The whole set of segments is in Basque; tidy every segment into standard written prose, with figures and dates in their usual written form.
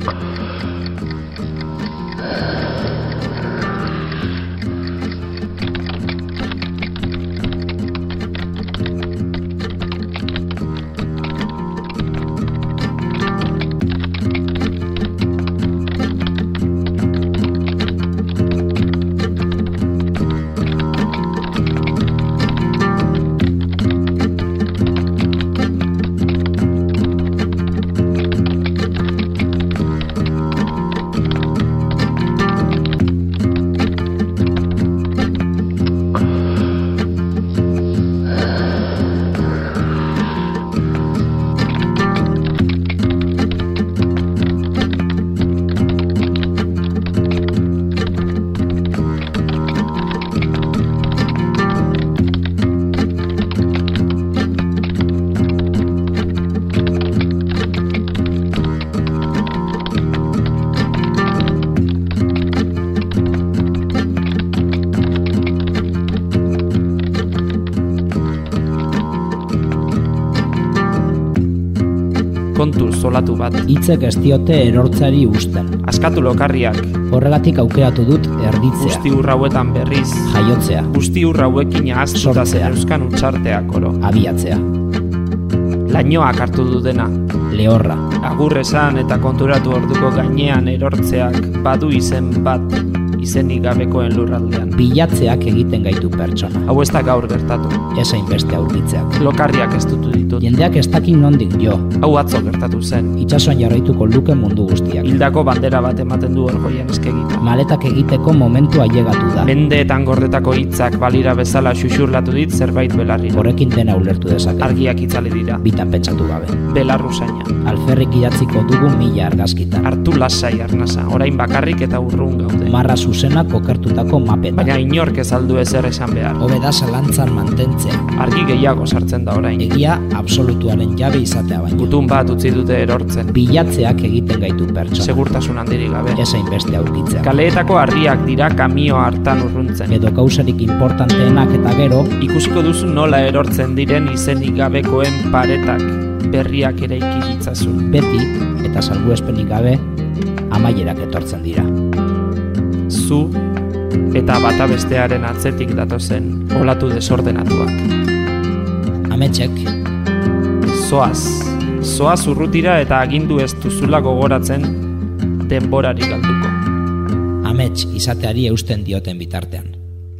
kontu zolatu bat. Hitzek ez diote erortzari usten. Askatu lokarriak. Horregatik aukeratu dut erditzea. Guzti hauetan berriz. Jaiotzea. Guzti hauekin ahaztuta zeneuzkan untxarteak oro. Abiatzea. Lainoak hartu du dena. Lehorra. Agur esan eta konturatu orduko gainean erortzeak badu izen bat. Izenik gabekoen lurraldean. Bilatzeak egiten gaitu pertsona. Hau ez da gaur gertatu. Esain beste aurkitzeak. Lokarriak ez dutu ditut. Jendeak ez dakin nondik jo. Hau atzo gertatu zen. Itsasoan jarraituko luke mundu guztiak. Hildako bandera bat ematen du orgoian eskegita. Maletak egiteko momentua ailegatu da. Mendeetan gordetako hitzak balira bezala xuxurlatu dit zerbait belarri. Horrekin dena ulertu dezake. Argiak itzali dira. Bitan pentsatu gabe. Belarruzaina. Alferrik idatziko dugu 1000 argazkitan. Hartu lasai arnasa, orain bakarrik eta urrun gaude. Marra zuzena kokertutako mapetan. Baina inork ez aldu ezer esan behar. Hobe da zalantzan mantentzea. Argi gehiago sartzen da orain. Egia absolutuaren jabe izatea baino. Gutun bat utzi dute erortzen. Bilatzeak egiten gaitu pertsona. Segurtasun handirik gabe. Esain beste aurkitzea. Kaleetako harriak dira kamio hartan urruntzen. Edo kausarik importanteenak eta gero. Ikusiko duzu nola erortzen diren izenik gabekoen paretak. Berriak eraiki ditzazun. Beti, eta salbuespenik gabe, amaierak etortzen dira. Zu eta bata bestearen atzetik datozen olatu desordenatuak. Ametsek. Zoaz urrutira eta agindu ez duzula gogoratzen denborari galduko. Amets izateari eusten dioten bitartean.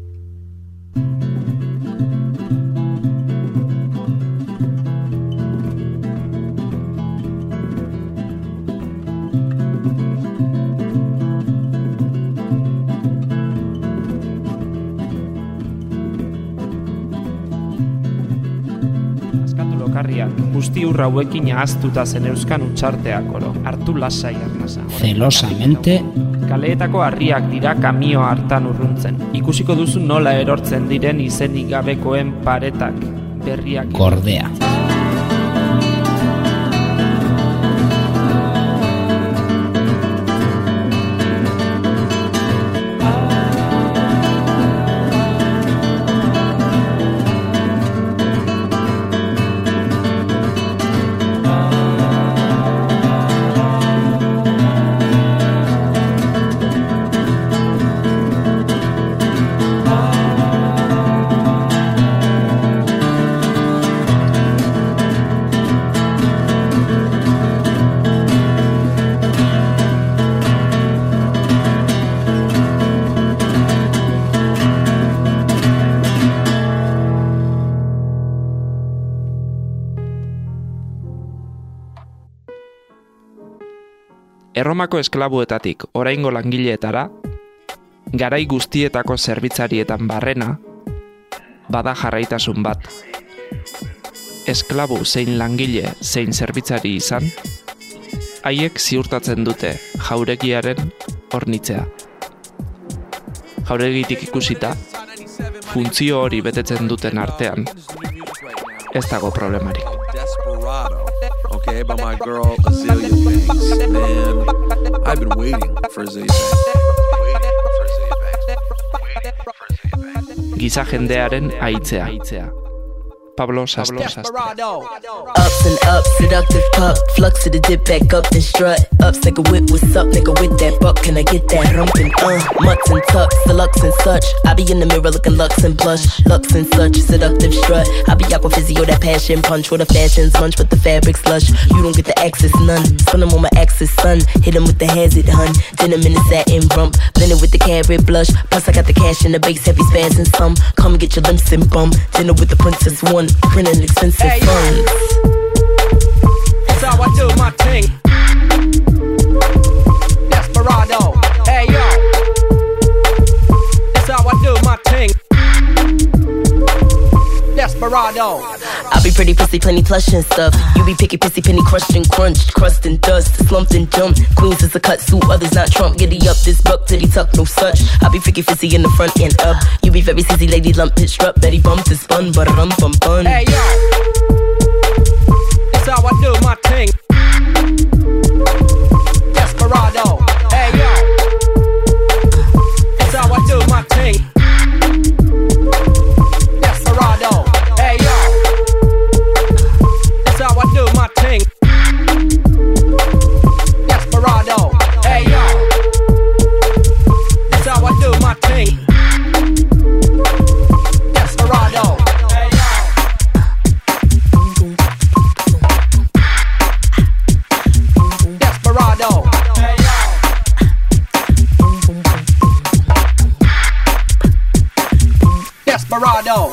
Guzti hauekin ahaztuta zeneuzkan untxarteak oro. Hartu lasai arnasa. Zelosamente. Kaleetako harriak dira kamio hartan urruntzen. Ikusiko duzu nola erortzen diren izenik gabekoen paretak. Berriak. Gordea. Erromako esklabuetatik oraingo langileetara, garai guztietako zerbitzarietan barrena, bada jarraitasun bat. Esklabu zein langile zein zerbitzari izan, haiek ziurtatzen dute jauregiaren hornitzea. Jauregitik ikusita, funtzio hori betetzen duten artean, ez dago problemarik. Okay, by my girl Azealia Banks. Man, I've been waiting for Azealia Banks. Giza jendearen aitzea. Pablo Sastre. Ups and ups, seductive pup, flux to the dip back up and strut. ups, nigga with what's up, nigga with that buck, can I get that rumpin', mutts and tucks, deluxe and such, I be in the mirror looking lux and blush, lux and such, seductive strut, I be aqua physio, that passion punch, with the fashions munch, with the fabric slush, you don't get the access, none, spun him on my axis, son, hit him with the hazard, hun, denim in the satin rump, blended with the carrot blush, plus I got the cash in the base, heavy spaz and some, come get your limbs and bum, dinner with the princess one, printing expensive funds. That's how I do my thing. Desperado, hey yo. That's how I do my thing. Desperado. I be pretty pussy, plenty plush and stuff. You be picky, pissy, penny, crushed and crunched, crust and dust, slumped and jumped. Queens is a cut suit, others not Trump. Giddy up this buck, titty tuck, no such. I be freaky, fizzy in the front and up. You be very sissy, lady lump, pitched up, Betty bumped and spun, but rum bum bun. Hey yo. That's how I do my thing. Desperado, hey yo. That's how I do my thing. Desperado, hey yo. That's how I do my thing. Desperado, hey yo. That's how I do my thing. Desperado, hey yo. Desperado, hey yo. Desperado.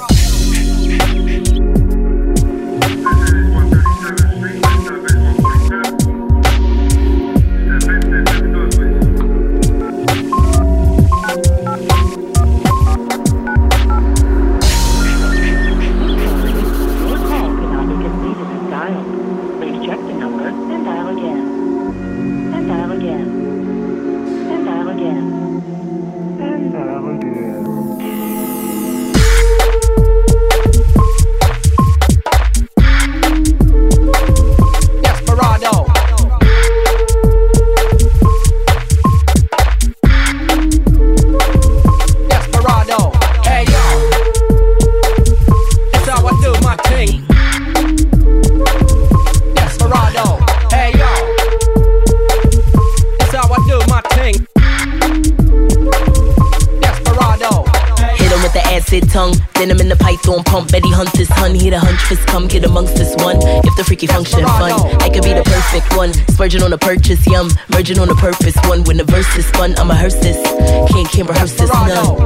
Tongue, denim in the python pump, Betty Hunt this hun, he the hunch fist, come get amongst this one, if the freaky function fun, I could be the perfect one, splurging on a purchase, yum, merging on a purpose, one, when the verse is fun, I'ma hearse this, can't rehearse this, none.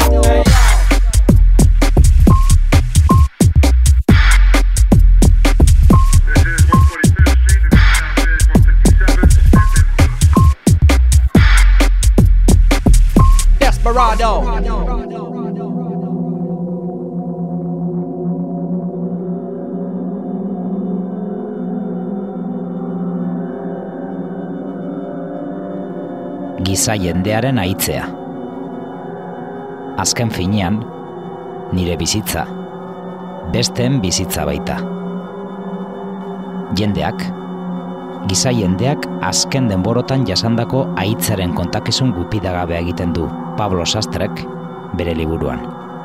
Desperado. Giza jendearen aitzea. Azken finean, nire bizitza, besteen bizitza baita. Giza jendeak azken denborotan jasandako aitzaren kontakizun gupidagabe egiten du Pablo Sastrek bere liburuan.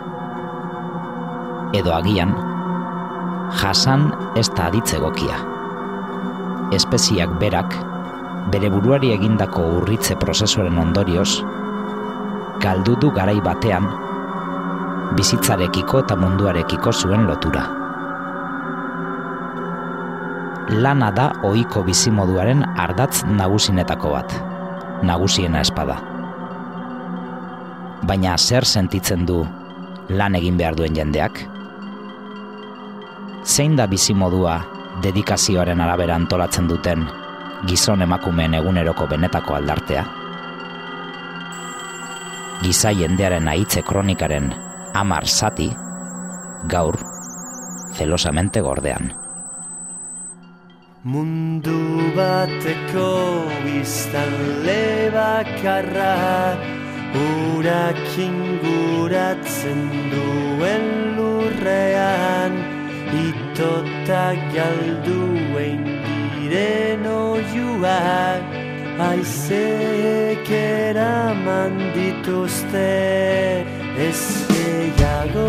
Edo agian, jasan ez da aditz egokia. Espeziak berak, bere buruari egindako urritze prozesuaren ondorioz, galdu du garai batean, bizitzarekiko eta munduarekiko zuen lotura. Lana da ohiko bizimoduaren ardatz nagusinetako bat, nagusiena espada. Baina zer sentitzen du lan egin behar duen jendeak? Zein da bizimodua dedikazioaren arabera antolatzen duten gizon emakumeen eguneroko benetako aldartea? Giza jendearen aitze kronikaren 10 zati, gaur, zelosamente gordean. Mundu bateko biztanle bakarra, urak inguratzen duen lurrean, itota galduen diren oiuak, haizeek eraman dituzte ez gehiago.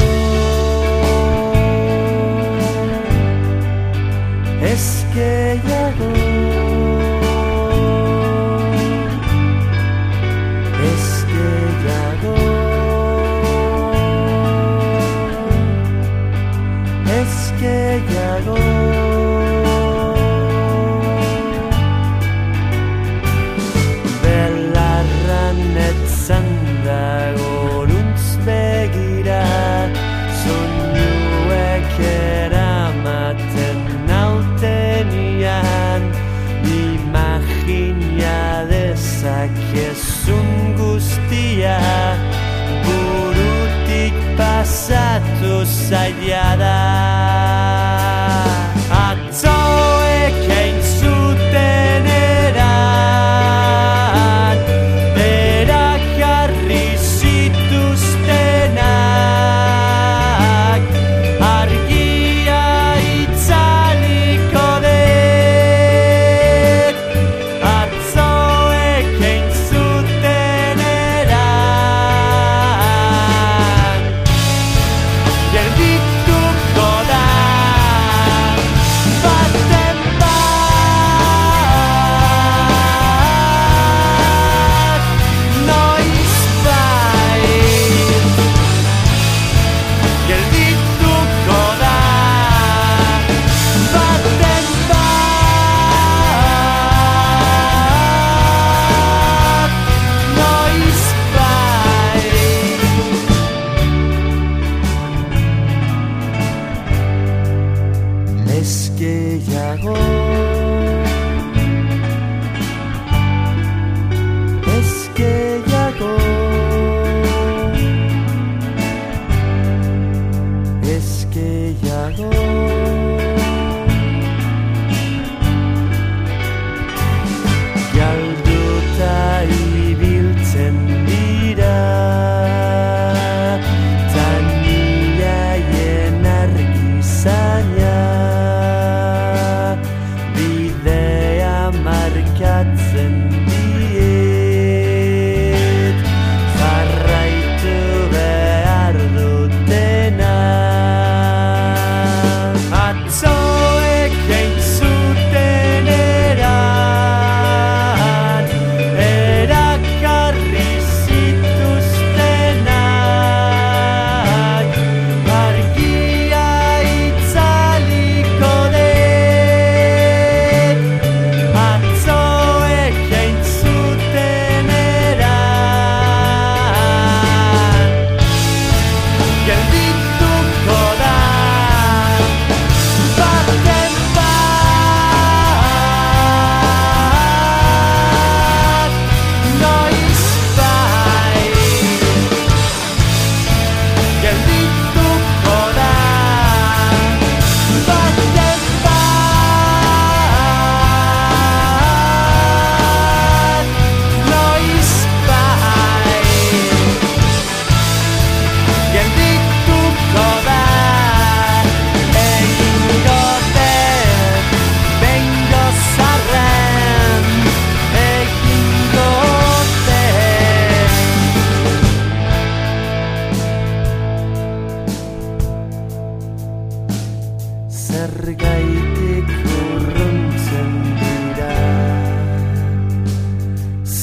Ez gehiago.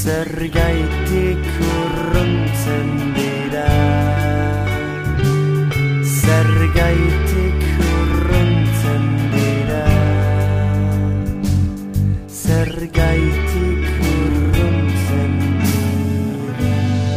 Zergaitik urruntzen dira, zergaitik urruntzen dira, zergaitik urruntzen dira.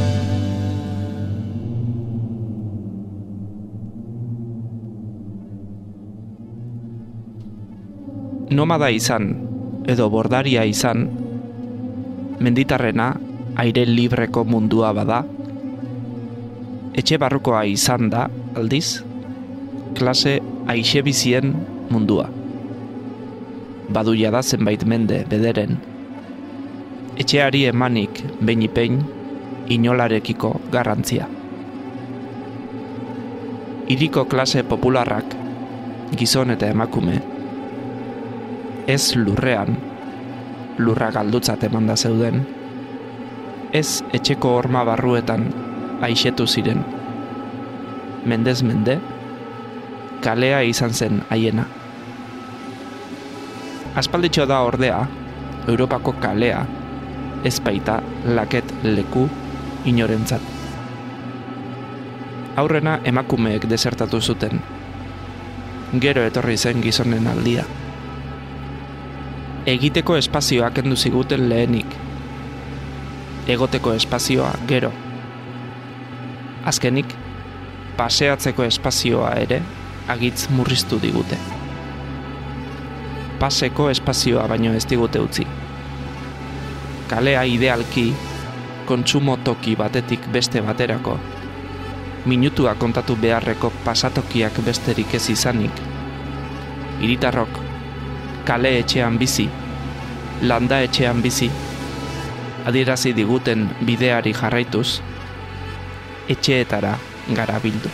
Nomada izan, edo bordaria izan, menditarrena aire libreko mundua bada, etxe barrukoa izan da, aldiz, klase aixebizien mundua. Baduia da zenbait mende bederen, etxeari emanik behin inolarekiko garrantzia. Hiriko klase popularrak, gizon eta emakume, ez lurrean, lurra galdutzat emanda zeuden, ez etxeko horma barruetan aixetu ziren. Mendez mende, kalea izan zen haiena. Aspalditxo da ordea, Europako kalea, ez baita laket leku inorentzat. Aurrena emakumeek desertatu zuten. Gero etorri zen gizonen aldia. Egiteko espazioa kendu ziguten lehenik. Egoteko espazioa gero. Azkenik, paseatzeko espazioa ere agitz murriztu digute. Paseko espazioa baino ez digute utzi. Kalea idealki, kontsumo toki batetik beste baterako, minutua kontatu beharreko pasatokiak besterik ez izanik, hiritarrok kale etxean bizi, landa etxean bizi, adierazi diguten bideari jarraituz, etxeetara garabildu.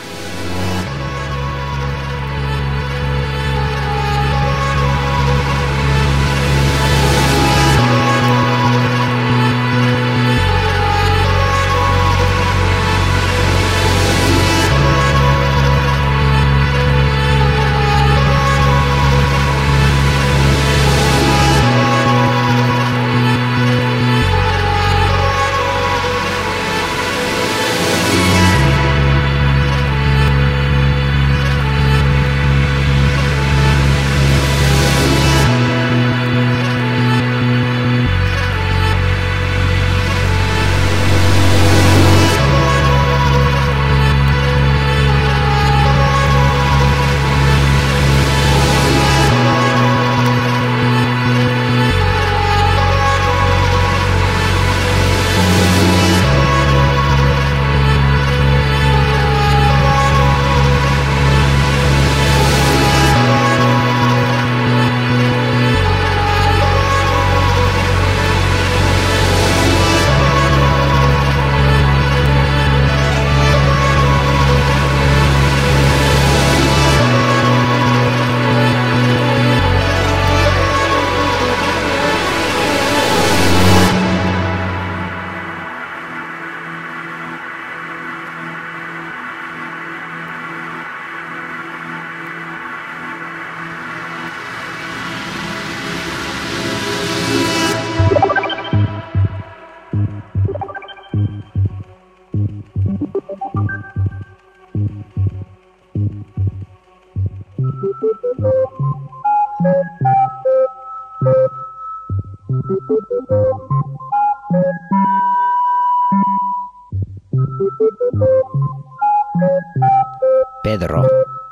Pedro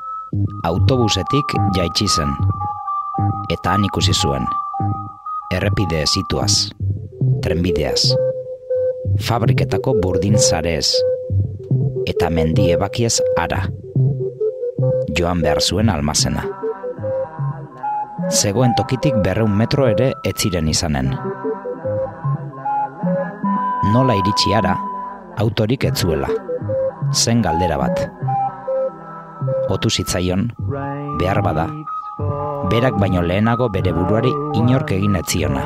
autobusetik jaitsi zen, eta han ikusi zuen, errepide zituaz, trenbideaz, fabriketako burdin zarez, eta mendi ebakiez ara, joan behar zuen almazena. Zegoen tokitik 200 metro ere ez ziren izanen. Nola iritsi ara, autorik ez zuela, zen galdera bat. Otu zitzaion, behar bada, berak baino lehenago bere buruari inork egin ez ziona.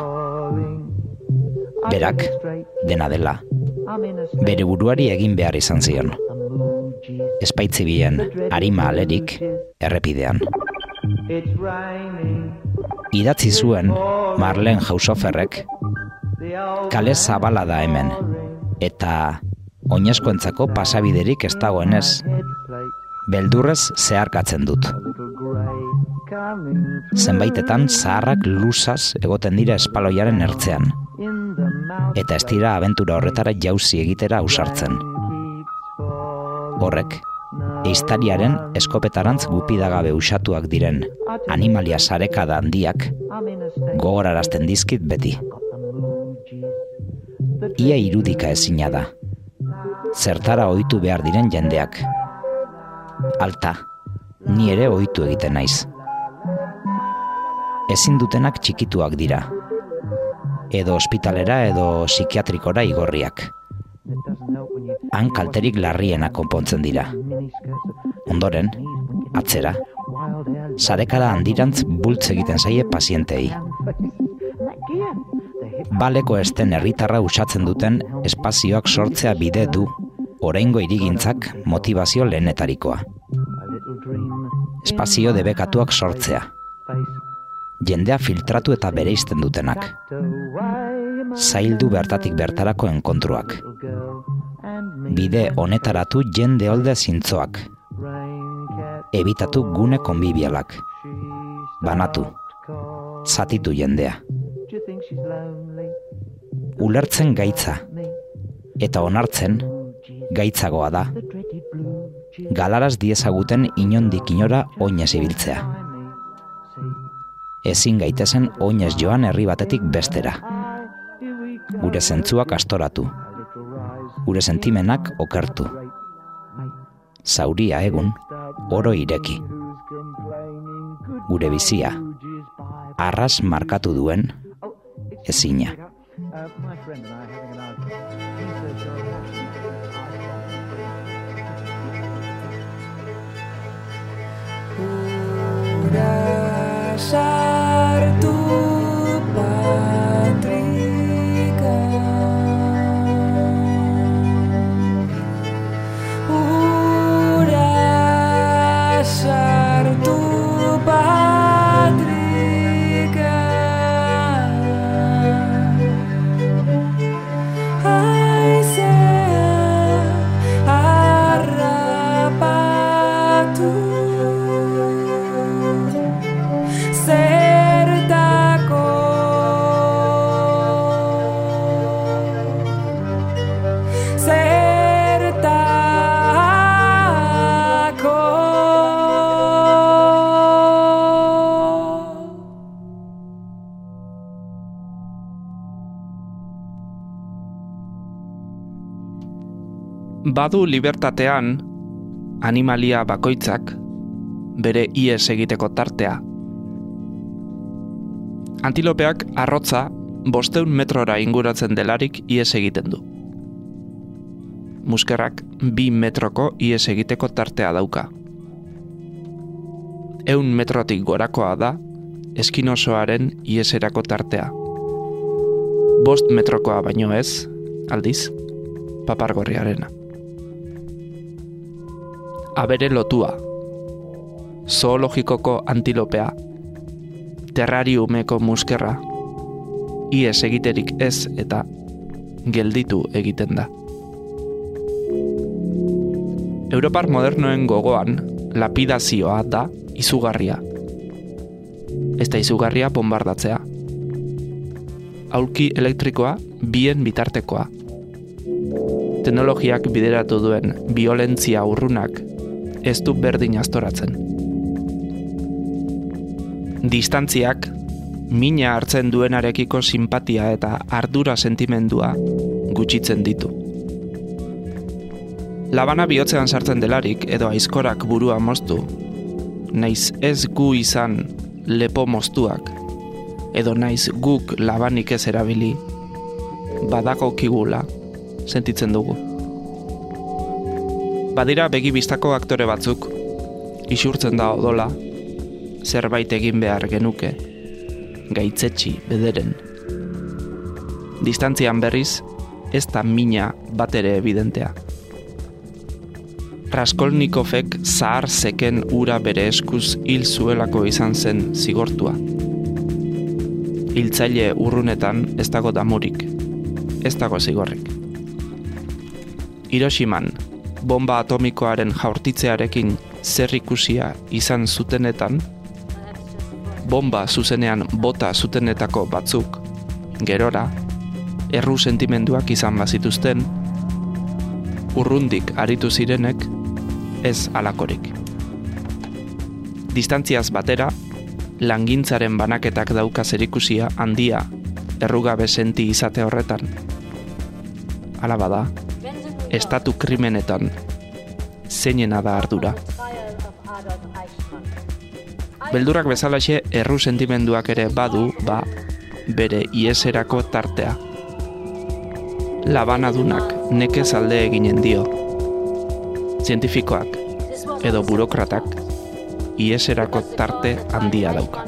Berak, dena dela, bere buruari egin behar izan zion. Espaitzibien arima alerik errepidean. Idatzi zuen Marlene Haushoferrek Kale zabala da hemen, eta oinezkoentzako pasabiderik ez dagoenez, beldurrez zeharkatzen dut. Zenbaitetan zaharrak lusaz egoten dira espaloiaren ertzean, eta ez dira abentura horretara jauzi egitera ausartzen. Horrek, ehiztariaren eskopetarantz gupidagabe usatuak diren animalia sarekada handiak gogorarazten dizkit beti. Ia irudika ezina da. Zertara ohitu behar diren jendeak. Alta, ni ere ohitu egiten naiz. Ezin dutenak txikituak dira. Edo ospitalera edo psikiatrikora igorriak. Han kalterik larriena konpontzen dira. Ondoren, atzera, sarekada handirantz bultz egiten zaie pazientei. Baleko esten herritarra usatzen duten espazioak sortzea bide du oraingo hirigintzak motivazio lehenetarikoa. Espazio debekatuak sortzea. Jendea filtratu eta bereizten dutenak. Zaildu bertatik bertarako enkontruak. Bide honetaratu jende holde zintzoak. Ebitatu gune konbibialak. Banatu. Zatitu jendea. Ulertzen gaitza. Eta onartzen, gaitzagoa da. Galaraz diezaguten inondik inora oinez ibiltzea. Ezin gaitezen oinez joan herri batetik bestera. Gure zentzuak astoratu. Gure sentimenak okertu. Zauria egun, oro ireki. Gure bizia, arras markatu duen, ezina. Sartu Patrika, ura sartu Patrika, haizea harrapatu. Badu libertatean, animalia bakoitzak bere ihes egiteko tartea. Antilopeak arrotza 500 metrora inguratzen delarik ihes egiten du. Muskerrak 2 metroko ihes egiteko tartea dauka. 100 metrotik gorakoa da eskinosoaren iheserako tartea. 5 metrokoa baino ez, aldiz, papargorriarena. Abere lotua, zoologikoko antilopea, terrariumeko muskerra, ihes egiterik ez eta gelditu egiten da. Europar modernoen gogoan, lapidazioa da izugarria. Ez da izugarria bombardatzea. Aulki elektrikoa bien bitartekoa. Teknologiak bideratu duen biolentzia urrunak ez du berdin astoratzen. Distantziak, mina hartzen duenarekiko sinpatia eta ardura sentimendua gutxitzen ditu. Labana bihotzean sartzen delarik edo aizkorak burua moztu, naiz ez gu izan lepo moztuak, edo naiz guk labanik ez erabili, badagokigula sentitzen dugu. Badira begibistako aktore batzuk, isurtzen da odola, zerbait egin behar genuke, gaitzetsi bederen. Distantzian berriz, ez da mina batere evidentea. Raskolnikovek zahar zeken ura bere eskuz hil zuelako izan zen zigortua. Hiltzaile urrunetan ez dago damurik. ez dago zigorrik. Hiroshiman, bomba atomikoaren jaurtitzearekin zer ikusia izan zutenetan, bomba zuzenean bota zutenetako batzuk, gerora, erru sentimenduak izan bazituzten, urrundik aritu zirenek, ez halakorik. Distantziaz batera, langintzaren banaketak dauka zerikusia handia errugabe senti izate horretan. Hala bada, estatu krimenetan zeinena da ardura. Beldurrak bezalaxe erru sentimenduak ere badu, bere ieserako tartea. Labanadunak nekez alde eginen dio. Zientifikoak edo burokratak ieserako tarte handia dauka.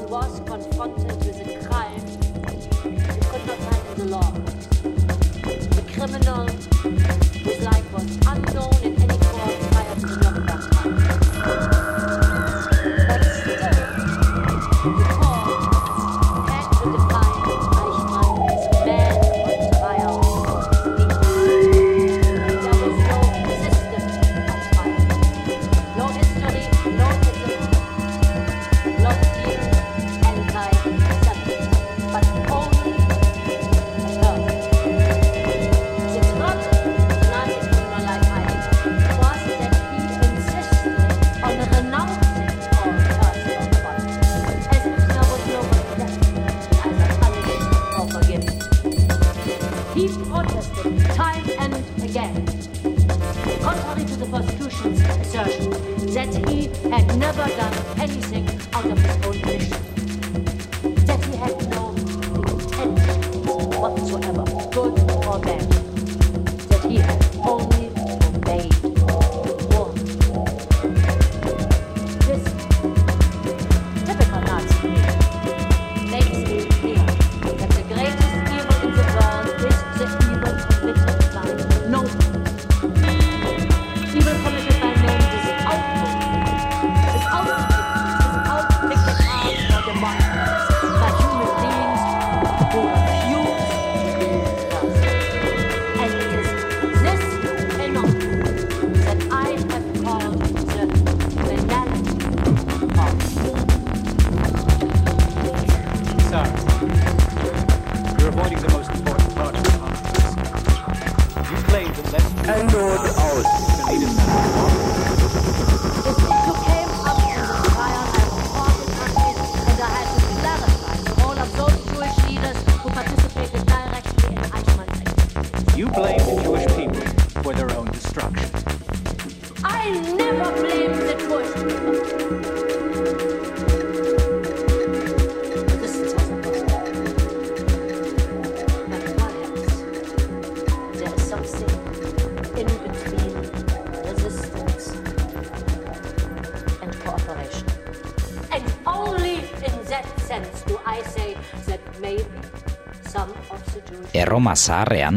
Erroma zaharrean,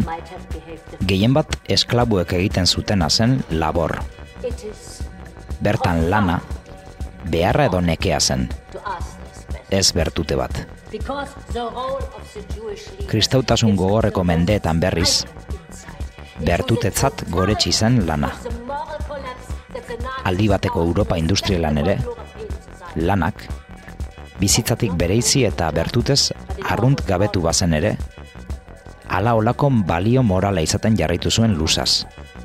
gehien bat esklabuek egiten zutena zen labor. Bertan lana, beharra edo nekea zen, ez bertute bat. Kristautasun gogorreko mendeetan berriz, bertutetzat goretsi zen lana. Aldi bateko Europa industrialan ere, lanak, bizitzatik bereizi eta bertutez arrunt gabetu bazen ere, ala olako balio morala izaten jarraitu zuen lusaz.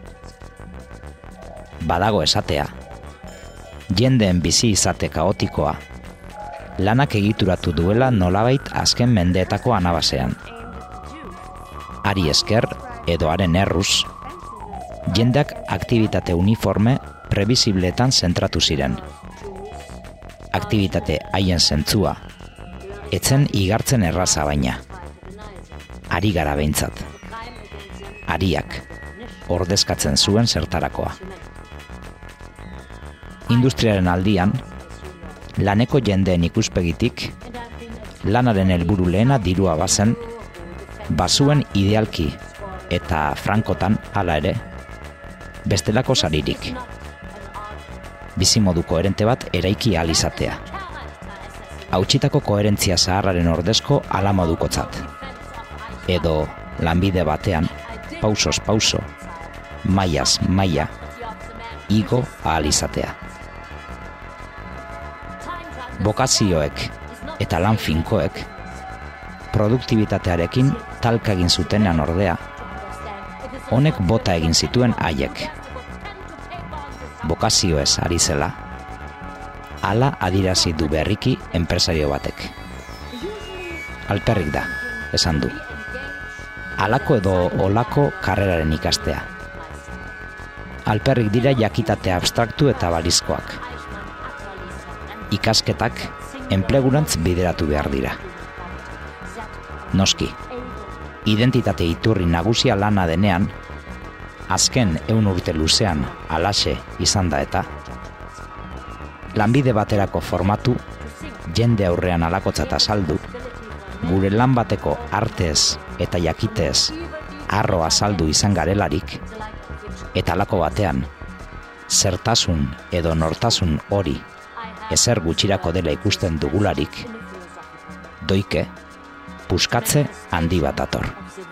Badago esatea, jendeen bizi izate kaotikoa, lanak egituratu duela nolabait azken mendeetako anabasean. Hari esker edo haren erruz, jendeak aktibitate uniforme prebisibleetan zentratu ziren. Aktibitate haien zentzua, etzen igartzen erraza baina. Ari gara behintzat. Ariak, ordezkatzen zuen zertarakoa. Industriaren aldian, laneko jendeen ikuspegitik, lanaren helburu lehena dirua bazen, bazuen idealki eta frankotan hala ere, bestelako saririk. Bizimodu koherente bat eraiki ahal izatea. Hautsitako koherentzia zaharraren ordezko hala modukotzat. Edo lanbide batean, pausos pauso, mailaz maila, igo ahal izatea. Bokazioek eta lan finkoek produktibitatearekin talka egin zutenean ordea, honek bota egin zituen haiek. Bokazioez ari zela, hala adirazi du berriki enpresario batek. Alperrik da, esan du. Halako edo olako karreraren ikastea. Alperrik dira jakitate abstraktu eta balizkoak. Ikasketak enplegurantz bideratu behar dira. Noski, identitate iturri nagusia lana denean, azken 100 urte luzean alaxe izan da eta, lanbide baterako formatu, jende aurrean alakotzat azaldu, gure lan bateko artez eta jakitez arro azaldu izan garelarik, eta halako batean, zertasun edo nortasun hori ezer gutxirako dela ikusten dugularik, doike, puskatze handi bat dator.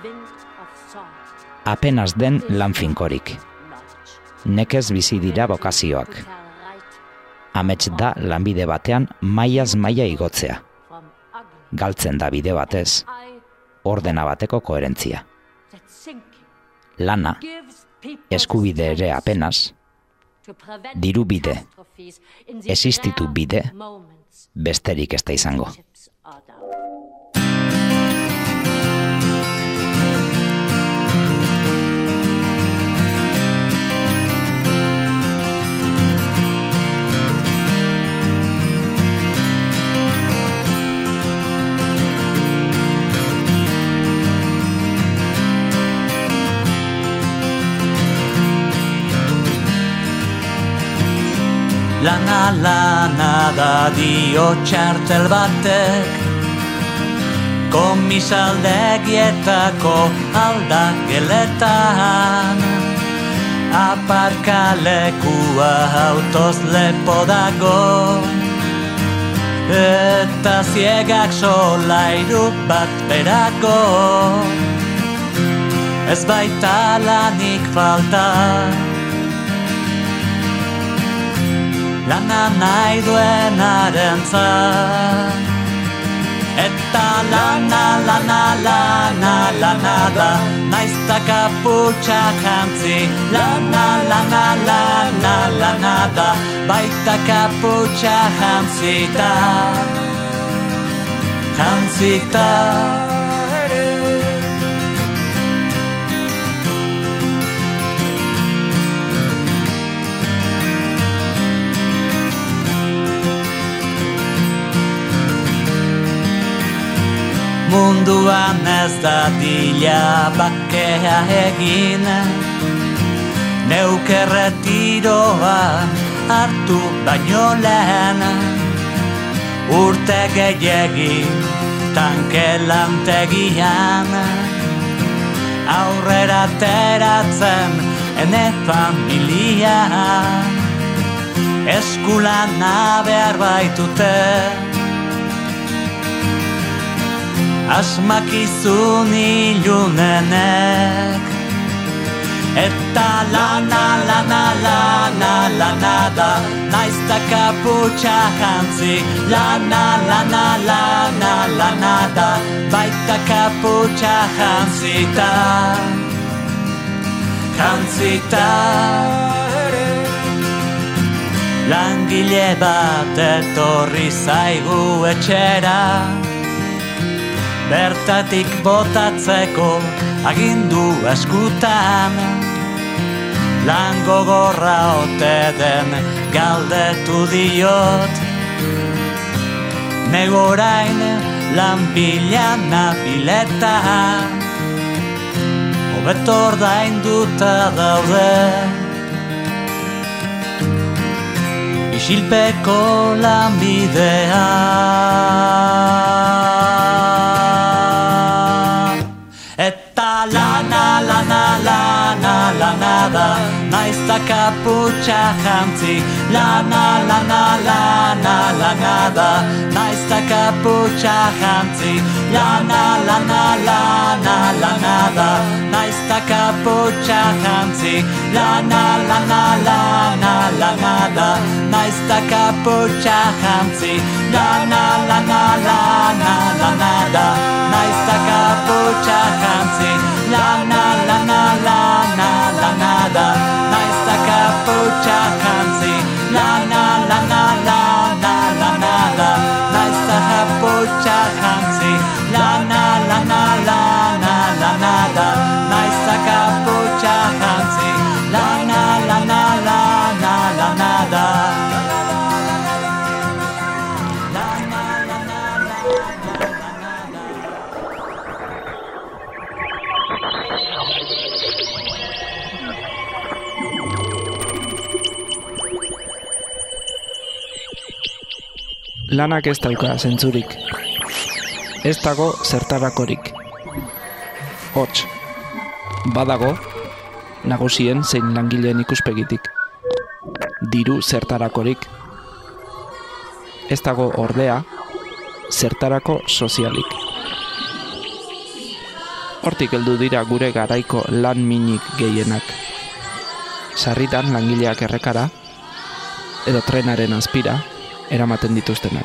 Apenas den lan finkorik. Nekez bizi dira bokazioak. Amets da lanbide batean mailaz maila igotzea. Galtzen da bide batez, ordena bateko koherentzia. Lana, eskubide ere apenas, diru bide, existitu bide, besterik ez da izango. Lana lana da dio txartel batek, komisaldegietako aldageletan, aparkalekua autoz lepo dago, eta ziegak solairu bat berako, ez baita lanik falta. Lana nahi duenaren zan, eta lana da, naizta kaputxa jantzi. Lana da, baita kaputxa jantzita. Munduan ez da dila bakea egin, neuke retiroa hartu baino lehen, urte gehiegi tanke lantegian, aurrera teratzen ene familia, eskulana behar baitute, asmakizun ilunenek, eta lana da, naizta kaputxa jantzi. Lana da, baita kaputxa jantzita. Langile bat etorri zaigu etxera, bertatik botatzeko agindu eskutan, lan gogorra ote den galdetu diot, negorain lan bilan nabileta, hobeto ordainduta daude, isilpeko lanbidea. Lana da, naizta kaputxa jantzi. Lana da, naizta kaputxa jantzi. jantzi. Lana, lana, lana, lana da, naizta kaputxa jantzi. Lana, lana, lana, lana da, naizta kaputxa jantzi. Lana, lana, lana, lana da, naizta kaputxa jantzi. Lana, lana, lana, lana da, naizta kaputxa jantzi. Lana, lana, lana, lana da, naizta kaputxa jantzi. Lana, lana, lana, lana da, naizta kaputxa jantzi. Lana, lana, lana, lana da. Lanak ez dauka zentzurik. Ez dago zertarakorik. Hots, badago, nagusien zein langileen ikuspegitik. Diru zertarakorik. Ez dago ordea, zertarako sozialik. Hortik heldu dira gure garaiko lan minik gehienak. Sarritan langileak errekara, edo trenaren azpira, eramaten dituztenak.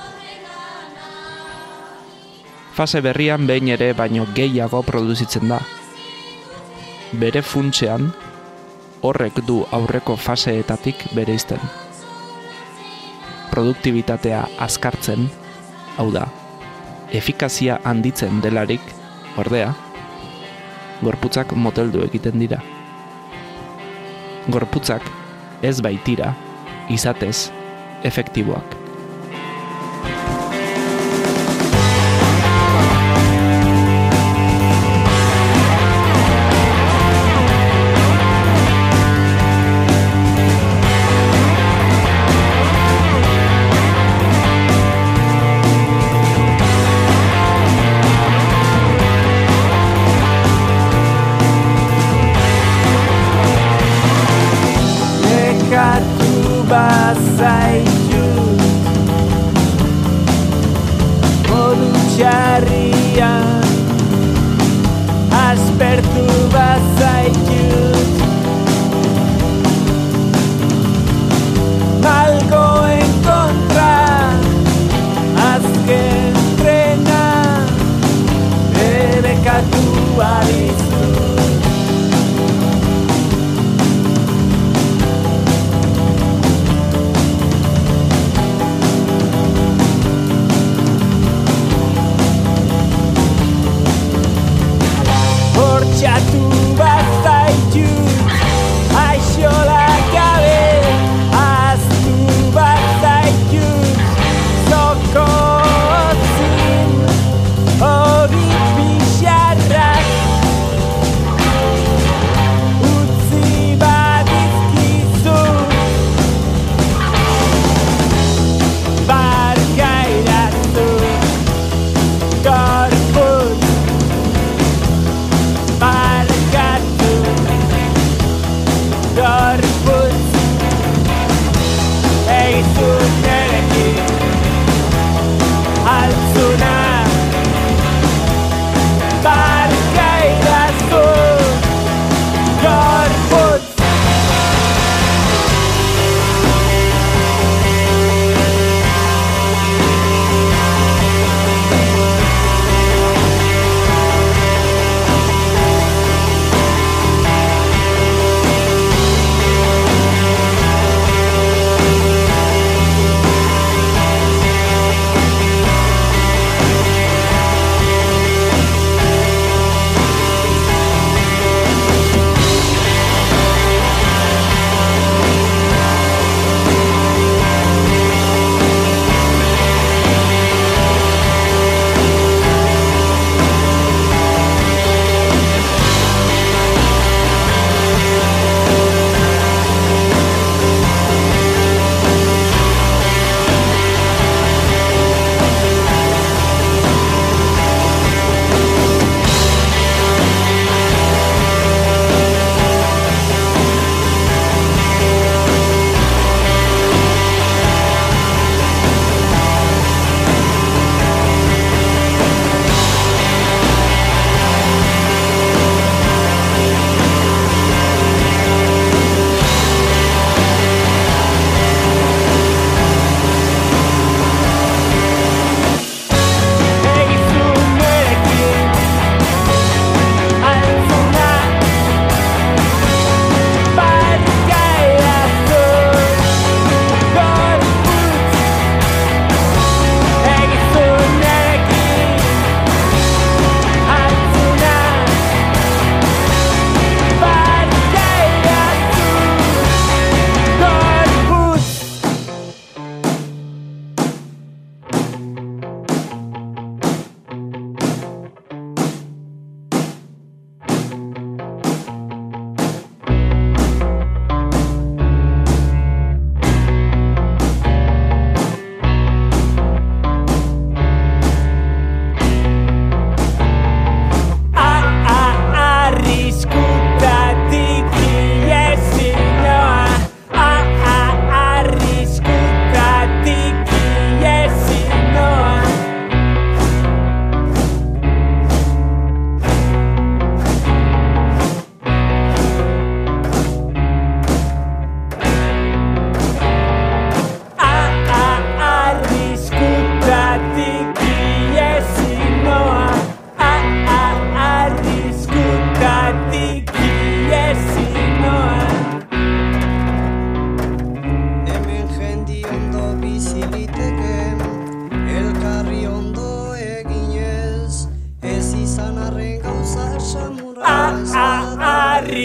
Fase berrian behin ere baino gehiago produzitzen da. Bere funtsean, horrek du aurreko faseetatik bereizten. Produktibitatea azkartzen, hau da, efikazia handitzen delarik, ordea, gorputzak moteldu egiten dira. Gorputzak ez baitira, izatez, efektiboak.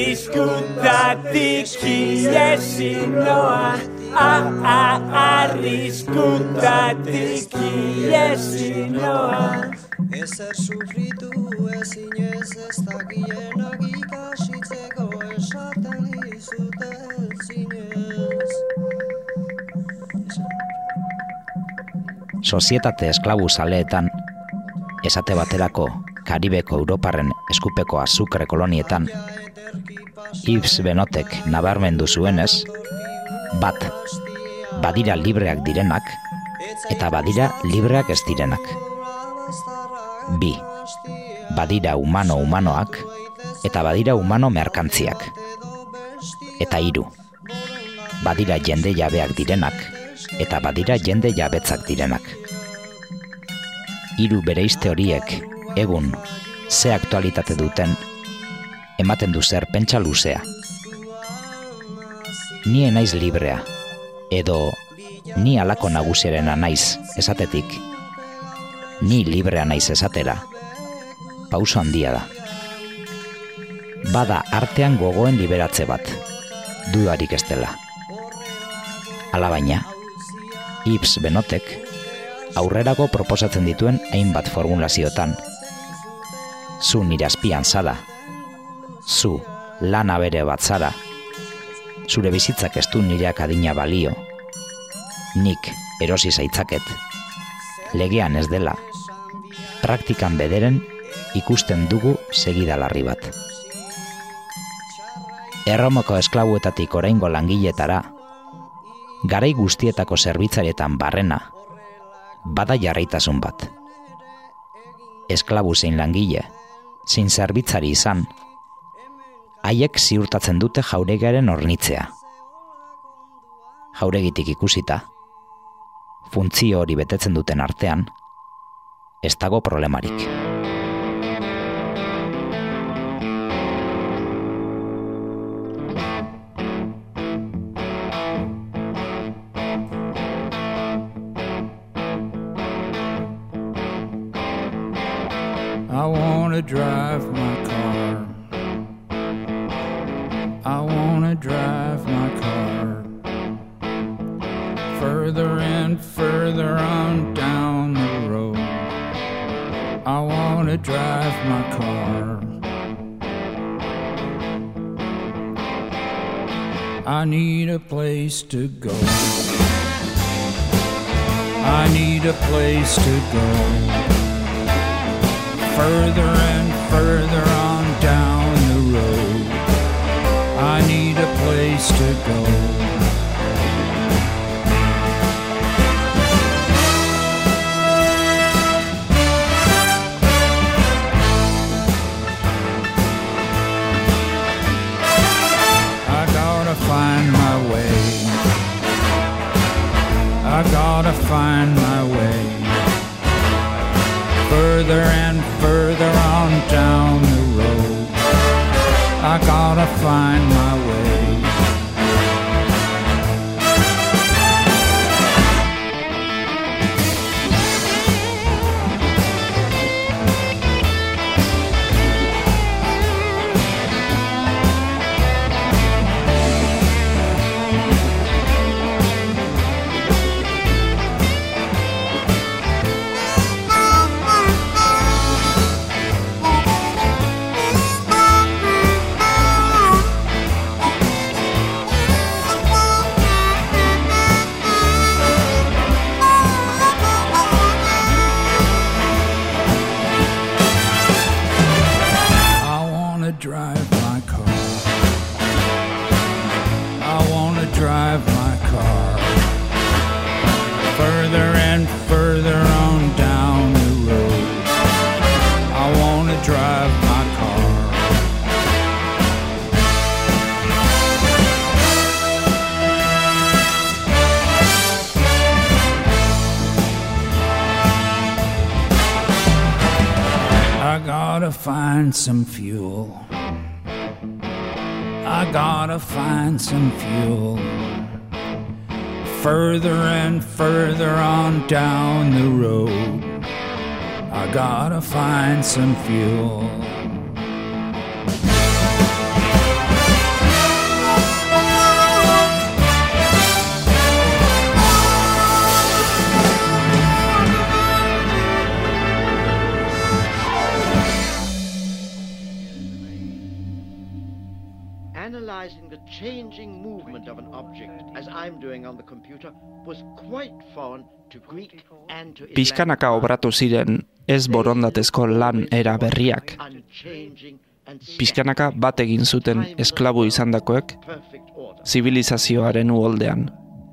Arriskutatik iesi noa, arriskutatik iesi noa. Ezer sufritu ezinez ez dakienak ikasitzeko esaten dizute zinez. Sozietate esklabu zaleetan, esate baterako Karibeko Europarren eskupeko azukre kolonietan, Yves Benotek nabarmendu zuenez, bat, badira libreak direnak, eta badira libreak ez direnak. Bi, badira humanoak, eta badira humano merkantziak. Eta hiru, badira jende jabeak direnak, eta badira jende jabetzak direnak. Hiru bereizte horiek, egun, ze aktualitate duten, ematen du zer pentsa luzea. Ni naiz librea, edo ni alako nagusiarena naiz esatetik, ni librea naiz esatera, pauso handia da. Bada artean gogoen liberatze bat, dudarik ez dela. Alabaina, Yves Benotek aurrerako proposatzen dituen hainbat formulaziotan, zu nire azpian zara, zu lana bere bat zara, zure bizitzak ez du nireak adina balio, nik erosi zaitzaket, legean ez dela, praktikan bederen ikusten dugu segidalarri bat. Erromako esklabuetatik oraingo langiletara, garai guztietako zerbitzarietan barrena, bada jarraitasun bat. Esklabu zein langile, zein zerbitzari izan, haiek ziurtatzen dute jauregiaren hornitzea. Jauregitik ikusita, funtzio hori betetzen duten artean, ez dago problemarik. I wanna drive my car. I wanna drive my car further and further on down the road. I wanna drive my car. I need a place to go. I need a place to go. Further and further on down the road. I need a place to go. I gotta find my way. I gotta find my way. Further and further on down the road. I gotta find my way. Drive my car. I wanna drive my car further and further on down the road. I wanna drive my car. I gotta find some fuel. I gotta find some fuel. Further and further on down the road. I gotta find some fuel. analyzing the changing movement of an object, as I'm doing on the computer, was quite foreign to Greek and to Pixkanaka obratu ziren ez borondatezko lan era berriak. Pixkanaka bat egin zuten esklabu izandakoek zibilizazioaren uholdean.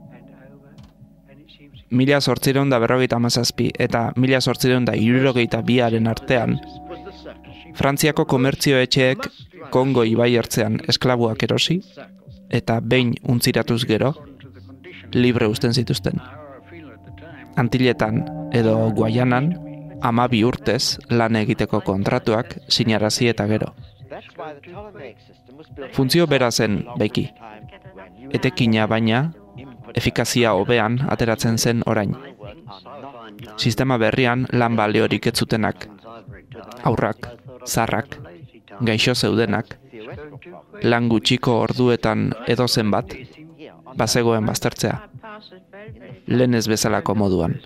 1857 eta 1862aren artean, Frantziako komertzio etxeek Kongo ibaiertzean esklabuak erosi eta behin untziratuz gero libre uzten zituzten. Antiletan edo Guayanan 12 urtez lan egiteko kontratuak sinarazi eta gero. Funtzio bera zen beki. Etekina baina efikazia hobean ateratzen zen orain. Sistema berrian lan baliorik ez zutenak, haurrak, zarrak, gaixo zeudenak, lan gutxiko orduetan edozen bat, bazegoen baztertzea, lehen ez bezalako moduan.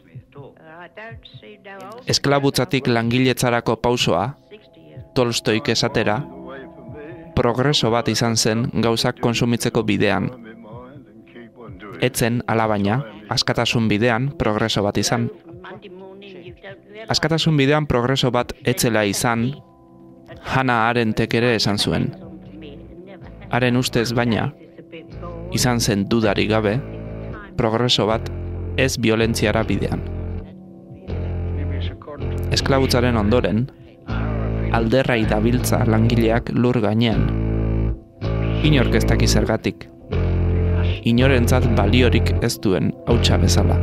Esklabutzatik langiletzarako pausoa, Tolstoik esatera, progreso bat izan zen gauzak konsumitzeko bidean. Etzen, alabaina, askatasun bidean progreso bat izan. Askatasun bidean progreso bat etzela izan, Hannah Arendtek ere esan zuen. Haren ustez baina, izan zen dudarik gabe, progreso bat ez biolentziara bidean. Esklabutzaren ondoren, alderrai dabiltza langileak lur gainean. Inork ez daki zergatik. Inorentzat baliorik ez duen hautsa bezala.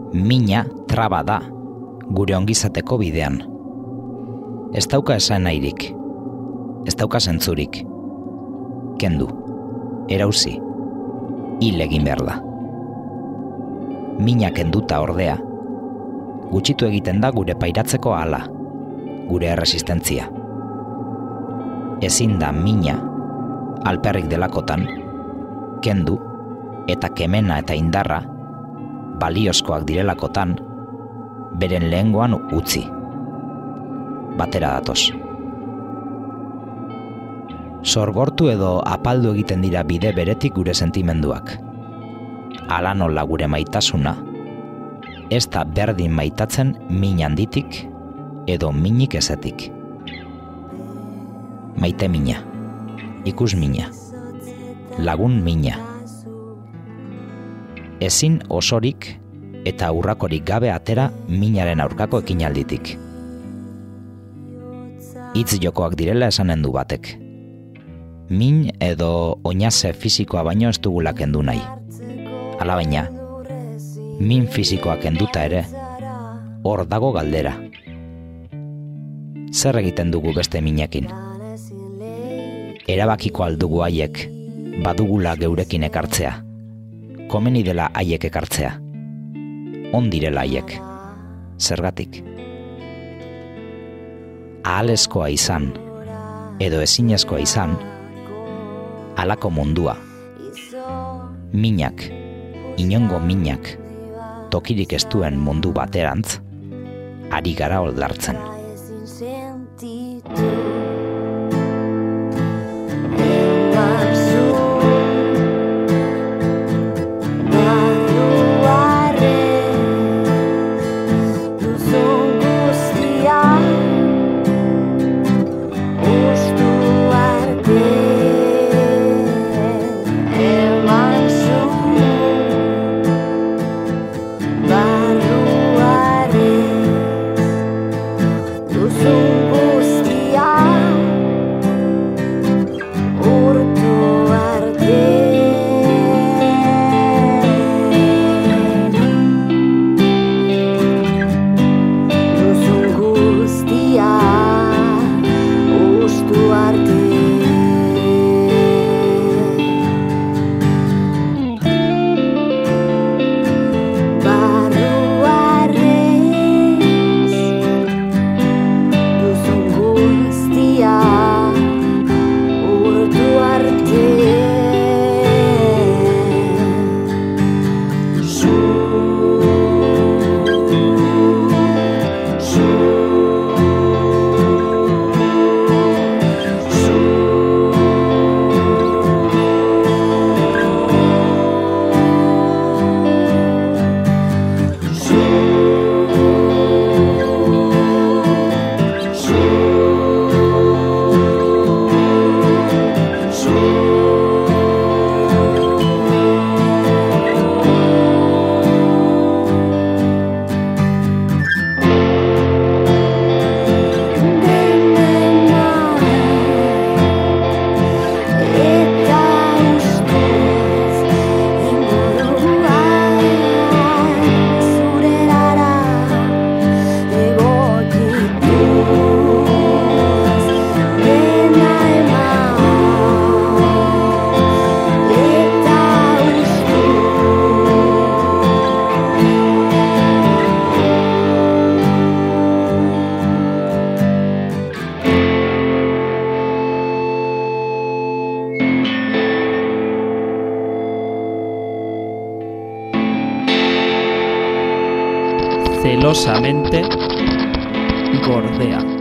Mina traba da gure ongizateko bidean. Ez dauka esan nahirik, ez dauka zentzurik. Kendu, erauzi, hil egin behar da. Mina kenduta ordea, gutxitu egiten da gure pairatzeko ahala, gure erresistentzia. Ezin da mina, alperrik delakotan, kendu eta kemena eta indarra, baliozkoak direlakotan, beren lehengoan utzi. Batera datoz. Sorgortu edo apaldu egiten dira bide beretik gure sentimenduak. Hala nola gure maitasuna, ez da berdin maitatzen min handitik edo minik ezetik. Maite mina, ikus mina, lagun mina. Ezin osorik eta urrakorik gabe atera minaren aurkako ekinalditik. Hitz jokoak direla esanen du batek. Min edo oinaze fisikoa baino ez dugula kendu nahi. Alabaina, min fisikoa kenduta ere, hor dago galdera. Zer egiten dugu beste minekin? Erabakiko aldugu haiek, badugula geurekin ekartzea. Komeni dela haiek ekartzea. On direla haiek. Zergatik? Ahalezkoa izan, edo ezinezkoa izan, halako mundua. Minak, inongo minak, tokirik ez duen mundu baterantz, ari gara oldartzen. Celosamente Gordea.